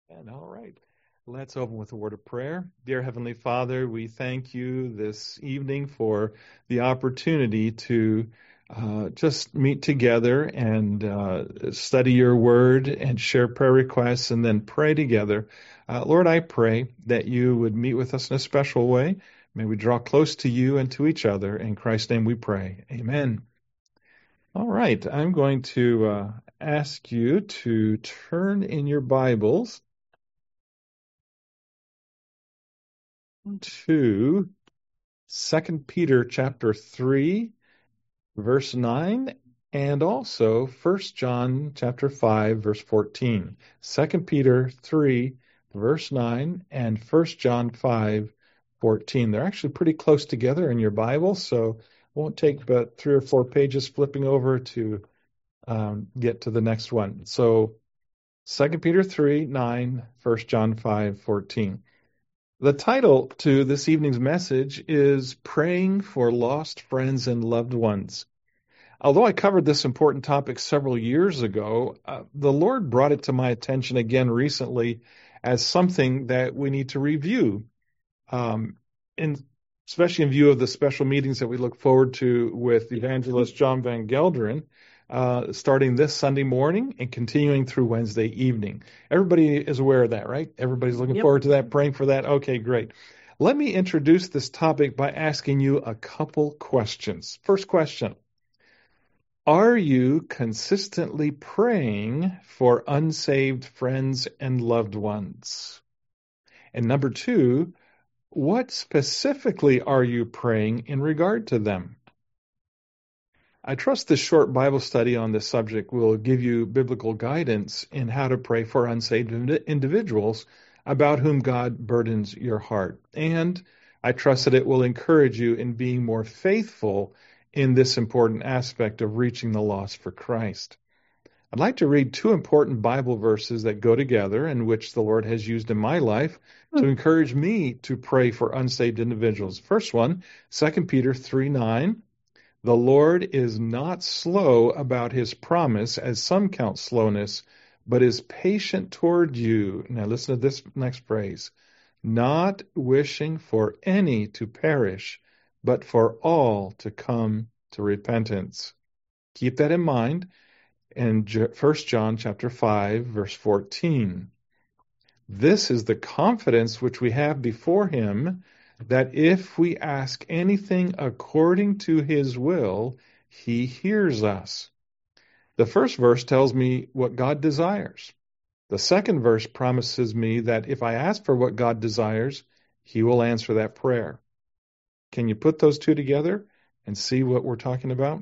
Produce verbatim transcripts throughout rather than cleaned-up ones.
And all right, let's open with a word of prayer. Dear Heavenly Father, we thank you this evening for the opportunity to uh, just meet together and uh, study your word and share prayer requests and then pray together. Uh, Lord, I pray that you would meet with us in a special way. May we draw close to you and to each other. In Christ's name we pray. Amen. All right, I'm going to uh, ask you to turn in your Bibles to Second Peter chapter three, verse nine, and also First John chapter five, verse fourteen. Second Peter three, verse nine, and First John five, fourteen. They're actually pretty close together in your Bible, so it won't take but three or four pages flipping over to um, get to the next one. So Second Peter three, nine, First John five, fourteen. The title to this evening's message is Praying for Lost Friends and Loved Ones. Although I covered this important topic several years ago, uh, the Lord brought it to my attention again recently as something that we need to review, um, in, especially in view of the special meetings that we look forward to with evangelist John Van Gelderen, uh, starting this Sunday morning and continuing through Wednesday evening. Everybody is aware of that, right? Everybody's looking Yep. forward to that, praying for that. Okay, great. Let me introduce this topic by asking you a couple questions. First question. Are you consistently praying for unsaved friends and loved ones? And number two, what specifically are you praying in regard to them? I trust this short Bible study on this subject will give you biblical guidance in how to pray for unsaved individuals about whom God burdens your heart. And I trust that it will encourage you in being more faithful in this important aspect of reaching the lost for Christ. I'd like to read two important Bible verses that go together and which the Lord has used in my life to encourage me to pray for unsaved individuals. First one, Second Peter three nine. The Lord is not slow about his promise, as some count slowness, but is patient toward you. Now listen to this next phrase. Not wishing for any to perish, but for all to come to repentance. Keep that in mind in First John chapter five, verse fourteen. This is the confidence which we have before him, that if we ask anything according to his will, he hears us. The first verse tells me what God desires. The second verse promises me that if I ask for what God desires, he will answer that prayer. Can you put those two together and see what we're talking about?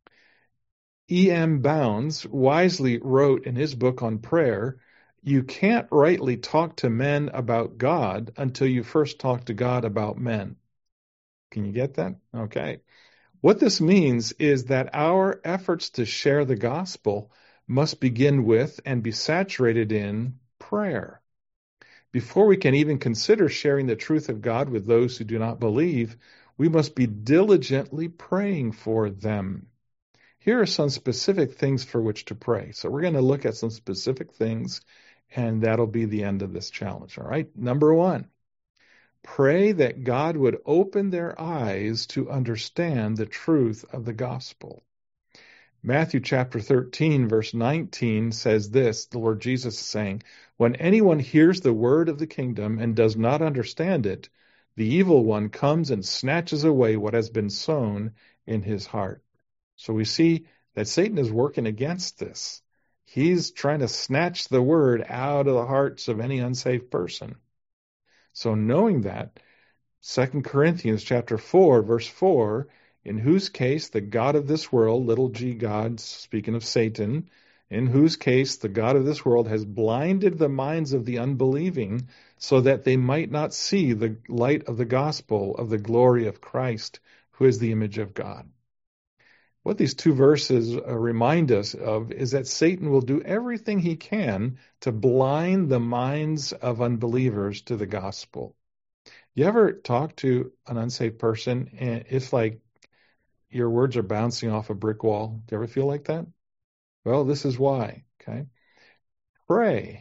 E M Bounds wisely wrote in his book on prayer, you can't rightly talk to men about God until you first talk to God about men. Can you get that? Okay. What this means is that our efforts to share the gospel must begin with and be saturated in prayer. Before we can even consider sharing the truth of God with those who do not believe, we must be diligently praying for them. Here are some specific things for which to pray. So we're going to look at some specific things, and that'll be the end of this challenge. All right. Number one, pray that God would open their eyes to understand the truth of the gospel. Matthew chapter thirteen, verse nineteen says this, the Lord Jesus is saying, when anyone hears the word of the kingdom and does not understand it, the evil one comes and snatches away what has been sown in his heart. So we see that Satan is working against this. He's trying to snatch the word out of the hearts of any unsaved person. So knowing that, Second Corinthians chapter four, verse four, in whose case the God of this world, little g God, speaking of Satan, in whose case the God of this world has blinded the minds of the unbelieving so that they might not see the light of the gospel of the glory of Christ, who is the image of God. What these two verses uh, remind us of is that Satan will do everything he can to blind the minds of unbelievers to the gospel. You ever talk to an unsaved person and it's like your words are bouncing off a brick wall? Do you ever feel like that? Well, this is why, okay? Pray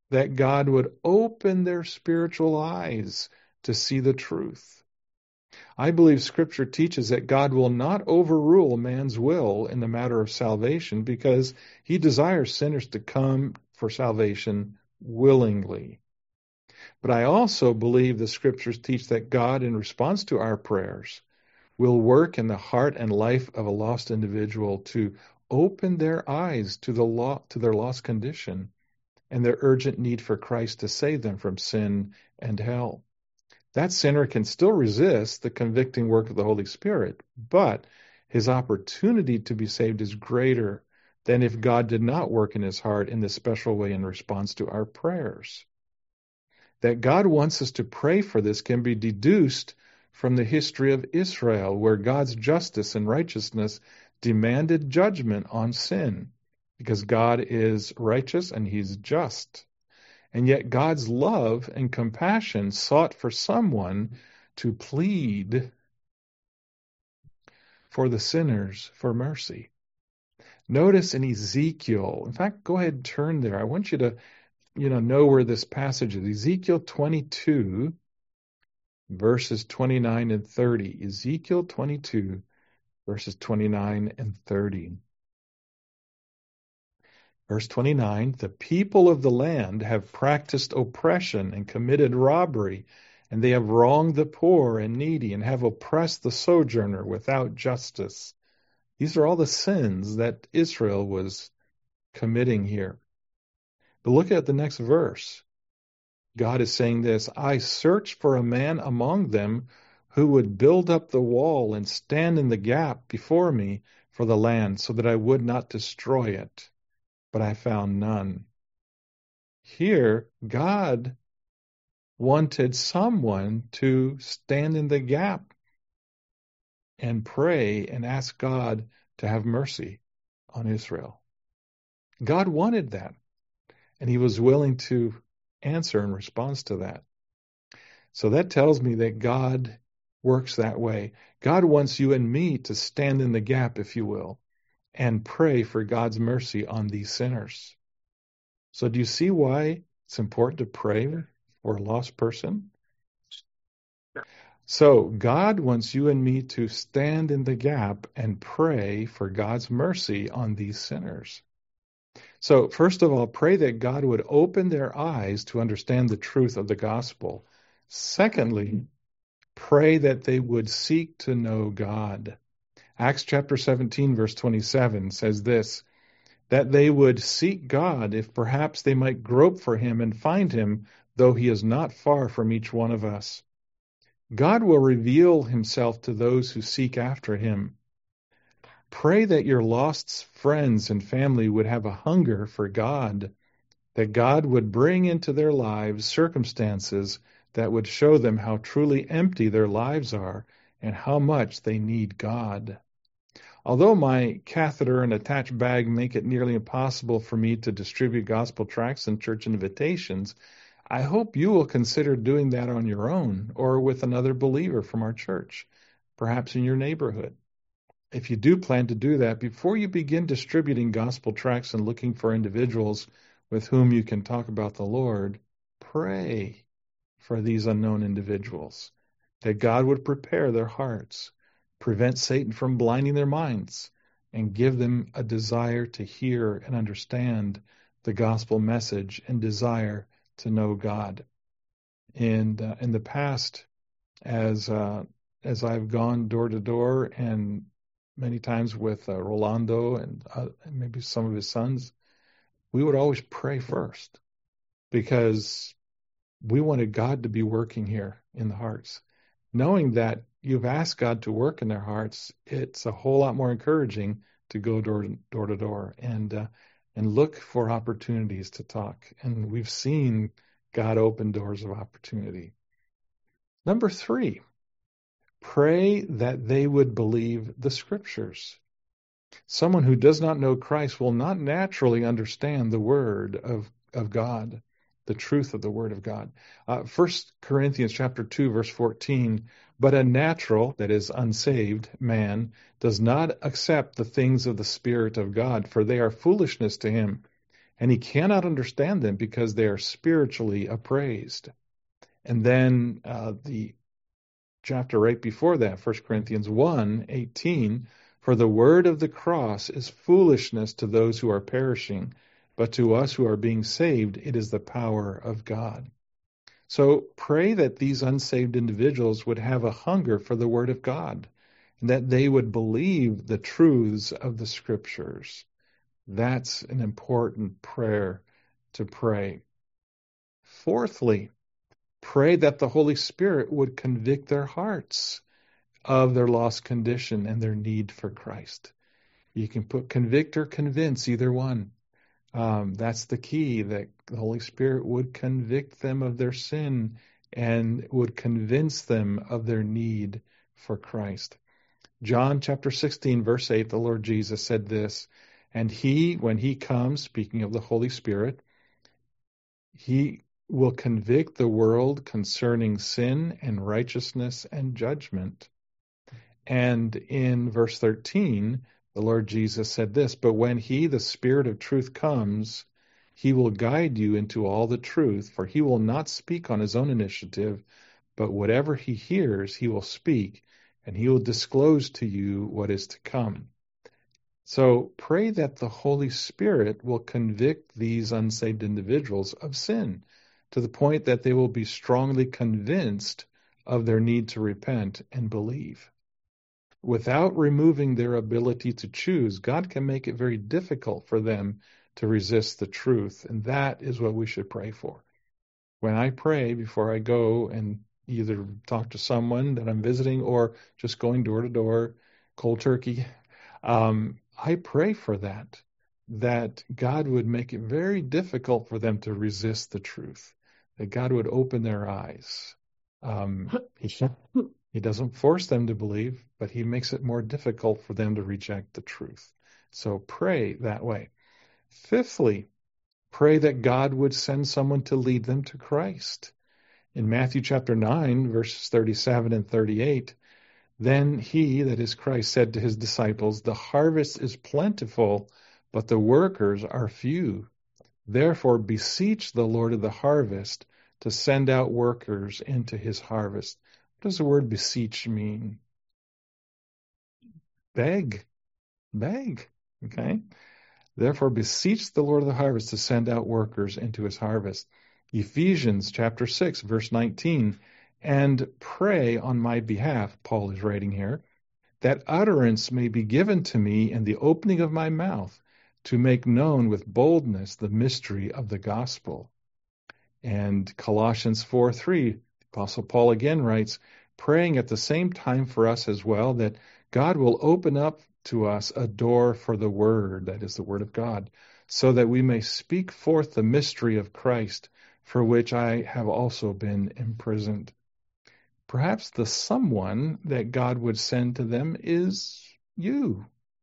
that God would open their spiritual eyes to see the truth. I believe Scripture teaches that God will not overrule man's will in the matter of salvation because he desires sinners to come for salvation willingly. But I also believe the Scriptures teach that God, in response to our prayers, will work in the heart and life of a lost individual to open their eyes to the law, to their lost condition and their urgent need for Christ to save them from sin and hell. That sinner can still resist the convicting work of the Holy Spirit, but his opportunity to be saved is greater than if God did not work in his heart in this special way in response to our prayers. That God wants us to pray for this can be deduced from the history of Israel, where God's justice and righteousness demanded judgment on sin, because God is righteous and he's just. And yet God's love and compassion sought for someone to plead for the sinners for mercy. Notice in Ezekiel, in fact, go ahead and turn there. I want you to, you know, know where this passage is. Ezekiel twenty-two, verses twenty-nine and thirty. Ezekiel twenty-two, verses twenty-nine and thirty. Verse twenty-nine, the people of the land have practiced oppression and committed robbery, and they have wronged the poor and needy, and have oppressed the sojourner without justice. These are all the sins that Israel was committing here. But look at the next verse. God is saying this, I searched for a man among them who would build up the wall and stand in the gap before me for the land, so that I would not destroy it. But I found none. Here, God wanted someone to stand in the gap and pray and ask God to have mercy on Israel. God wanted that, and he was willing to answer in response to that. So that tells me that God works that way. God wants you and me to stand in the gap, if you will, and pray for God's mercy on these sinners. So do you see why it's important to pray for a lost person? So God wants you and me to stand in the gap and pray for God's mercy on these sinners. So first of all, pray that God would open their eyes to understand the truth of the gospel. Secondly, pray that they would seek to know God. Acts chapter seventeen, verse twenty-seven says this, that they would seek God if perhaps they might grope for him and find him, though he is not far from each one of us. God will reveal himself to those who seek after him. Pray that your lost friends and family would have a hunger for God, that God would bring into their lives circumstances that would show them how truly empty their lives are and how much they need God. Although my catheter and attached bag make it nearly impossible for me to distribute gospel tracts and church invitations, I hope you will consider doing that on your own or with another believer from our church, perhaps in your neighborhood. If you do plan to do that, before you begin distributing gospel tracts and looking for individuals with whom you can talk about the Lord, pray for these unknown individuals, that God would prepare their hearts, prevent Satan from blinding their minds, and give them a desire to hear and understand the gospel message and desire to know God. And uh, in the past, as uh, as I've gone door to door, and many times with uh, Rolando and uh, maybe some of his sons, we would always pray first, because we wanted God to be working here in the hearts. Knowing that you've asked God to work in their hearts, it's a whole lot more encouraging to go door to door, to door and uh, and look for opportunities to talk. And we've seen God open doors of opportunity. Number three, pray that they would believe the Scriptures. Someone who does not know Christ will not naturally understand the Word of, of God, the truth of the Word of God. Uh, First Corinthians chapter two, verse fourteen, but a natural, that is unsaved, man does not accept the things of the Spirit of God, for they are foolishness to him, and he cannot understand them because they are spiritually appraised. And then uh, the chapter right before that, First Corinthians one eighteen, for the word of the cross is foolishness to those who are perishing, but to us who are being saved, it is the power of God. So pray that these unsaved individuals would have a hunger for the word of God, and that they would believe the truths of the scriptures. That's an important prayer to pray. Fourthly, pray that the Holy Spirit would convict their hearts of their lost condition and their need for Christ. You can put convict or convince, either one. Um, that's the key, that the Holy Spirit would convict them of their sin and would convince them of their need for Christ. John chapter sixteen, verse eight, the Lord Jesus said this, and he, when he comes, speaking of the Holy Spirit, he will convict the world concerning sin and righteousness and judgment. And in verse thirteen, the Lord Jesus said this, but when he, the Spirit of truth, comes, he will guide you into all the truth, for he will not speak on his own initiative, but whatever he hears, he will speak, and he will disclose to you what is to come. So pray that the Holy Spirit will convict these unsaved individuals of sin, to the point that they will be strongly convinced of their need to repent and believe. Without removing their ability to choose, God can make it very difficult for them to resist the truth, and that is what we should pray for. When I pray before I go and either talk to someone that I'm visiting or just going door to door, cold turkey, um, I pray for that, that God would make it very difficult for them to resist the truth, that God would open their eyes. Um, he, he doesn't force them to believe, but he makes it more difficult for them to reject the truth. So pray that way. Fifthly, pray that God would send someone to lead them to Christ. In Matthew chapter nine, verses thirty-seven and thirty-eight, then he, that is Christ, said to his disciples, the harvest is plentiful, but the workers are few. Therefore beseech the Lord of the harvest to send out workers into his harvest. What does the word beseech mean? Beg. Beg. Okay? Therefore beseech the Lord of the harvest to send out workers into his harvest. Ephesians chapter six, verse nineteen, and pray on my behalf, Paul is writing here, that utterance may be given to me in the opening of my mouth to make known with boldness the mystery of the gospel. And Colossians four three, Apostle Paul again writes, praying at the same time for us as well, that God will open up to us a door for the word, that is the word of God, so that we may speak forth the mystery of Christ, for which I have also been imprisoned. Perhaps the someone that God would send to them is you.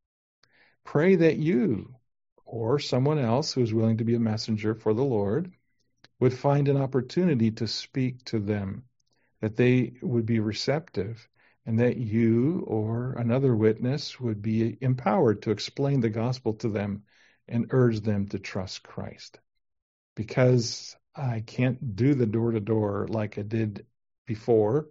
Pray that you, or someone else who is willing to be a messenger for the Lord, would find an opportunity to speak to them, that they would be receptive, and that you or another witness would be empowered to explain the gospel to them and urge them to trust Christ. Because I can't do the door-to-door like I did before,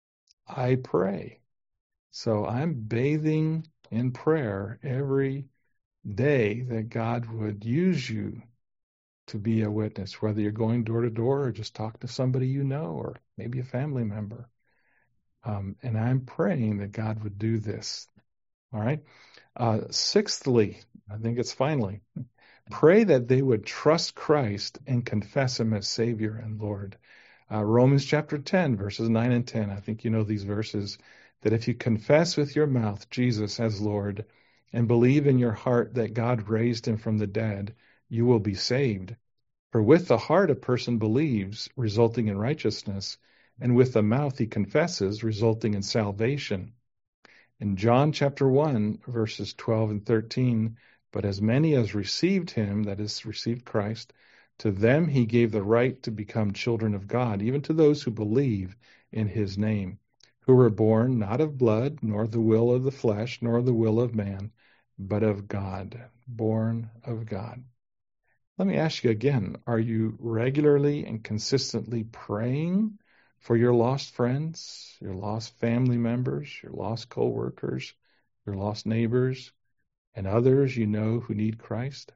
I pray. So I'm bathing in prayer every day that God would use you to be a witness, whether you're going door to door or just talk to somebody you know, or maybe a family member. Um, and I'm praying that God would do this. All right. Uh, sixthly, I think it's finally, pray that they would trust Christ and confess him as Savior and Lord. Uh, Romans chapter ten, verses nine and ten. I think you know these verses, that if you confess with your mouth Jesus as Lord and believe in your heart that God raised him from the dead, you will be saved. For with the heart a person believes, resulting in righteousness, and with the mouth he confesses, resulting in salvation. In John chapter one, verses twelve and thirteen, but as many as received him, that is, received Christ, to them he gave the right to become children of God, even to those who believe in his name, who were born not of blood, nor the will of the flesh, nor the will of man, but of God, born of God. Let me ask you again, are you regularly and consistently praying for your lost friends, your lost family members, your lost coworkers, your lost neighbors, and others you know who need Christ?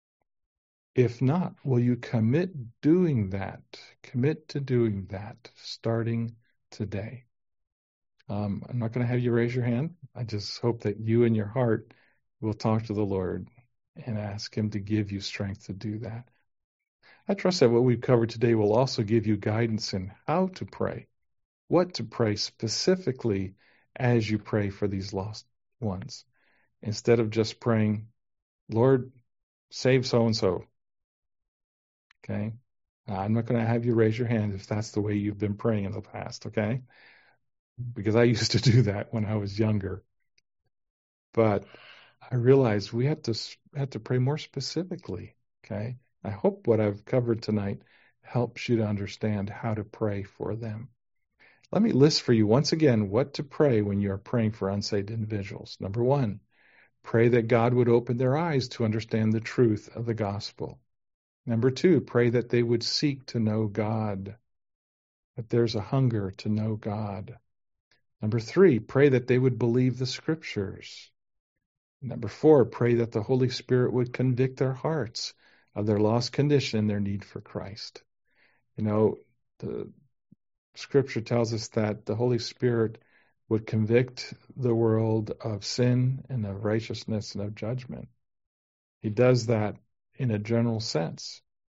If not, will you commit doing that? Commit to doing that starting today. Um, I'm not going to have you raise your hand. I just hope that you in your heart will talk to the Lord and ask Him to give you strength to do that. I trust that what we've covered today will also give you guidance in how to pray, what to pray specifically as you pray for these lost ones, instead of just praying, Lord, save so-and-so. Okay? I'm not going to have you raise your hand if that's the way you've been praying in the past, okay? Because I used to do that when I was younger. But I realized we have to have to pray more specifically, okay? I hope what I've covered tonight helps you to understand how to pray for them. Let me list for you once again what to pray when you are praying for unsaved individuals. Number one, pray that God would open their eyes to understand the truth of the gospel. Number two, pray that they would seek to know God, that there's a hunger to know God. Number three, pray that they would believe the scriptures. Number four, pray that the Holy Spirit would convict their hearts of their lost condition and their need for Christ. You know, the scripture tells us that the Holy Spirit would convict the world of sin and of righteousness and of judgment. He does that in a general sense,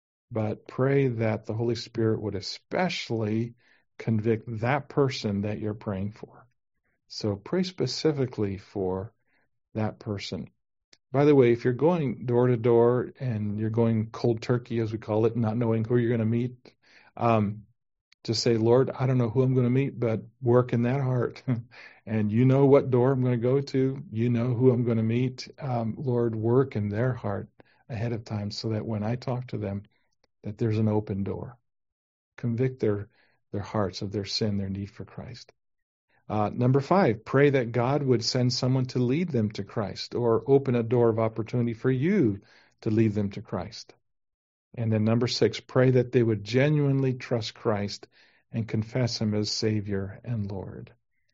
but pray that the Holy Spirit would especially convict that person that you're praying for. So pray specifically for that person. By the way, if you're going door to door and you're going cold turkey, as we call it, not knowing who you're going to meet, um, just say, Lord, I don't know who I'm going to meet, but work in that heart. And you know what door I'm going to go to. You know who I'm going to meet. Um, Lord, work in their heart ahead of time so that when I talk to them, that there's an open door. Convict their, their hearts of their sin, their need for Christ. Uh, number five, pray that God would send someone to lead them to Christ or open a door of opportunity for you to lead them to Christ. And then number six, pray that they would genuinely trust Christ and confess Him as Savior and Lord.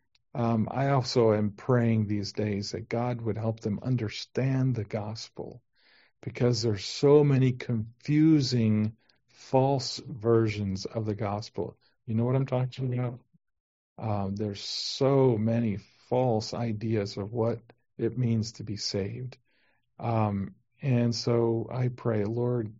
Um, I also am praying these days that God would help them understand the gospel, because there's so many confusing false versions of the gospel. You know what I'm talking about? Um, there's so many false ideas of what it means to be saved. Um, and so I pray, Lord,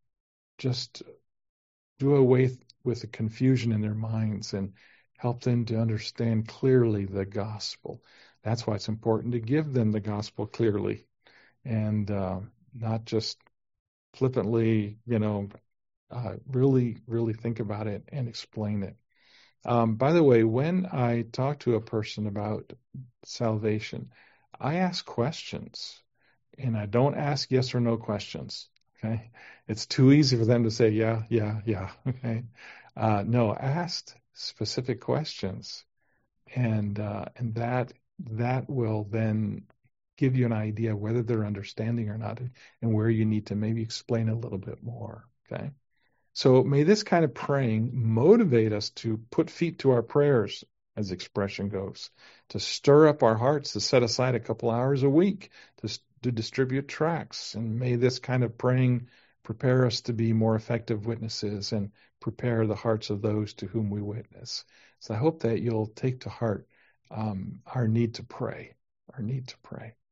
just do away with the confusion in their minds and help them to understand clearly the gospel. That's why it's important to give them the gospel clearly and uh, not just flippantly, you know, uh, really, really think about it and explain it. Um, by the way, when I talk to a person about salvation, I ask questions, and I don't ask yes or no questions. Okay, it's too easy for them to say yeah, yeah, yeah. Okay, uh, no, ask specific questions, and uh, and that that will then give you an idea whether they're understanding or not, and where you need to maybe explain a little bit more. Okay. So may this kind of praying motivate us to put feet to our prayers, as the expression goes, to stir up our hearts, to set aside a couple hours a week to, to distribute tracts. And may this kind of praying prepare us to be more effective witnesses and prepare the hearts of those to whom we witness. So I hope that you'll take to heart um, our need to pray, our need to pray.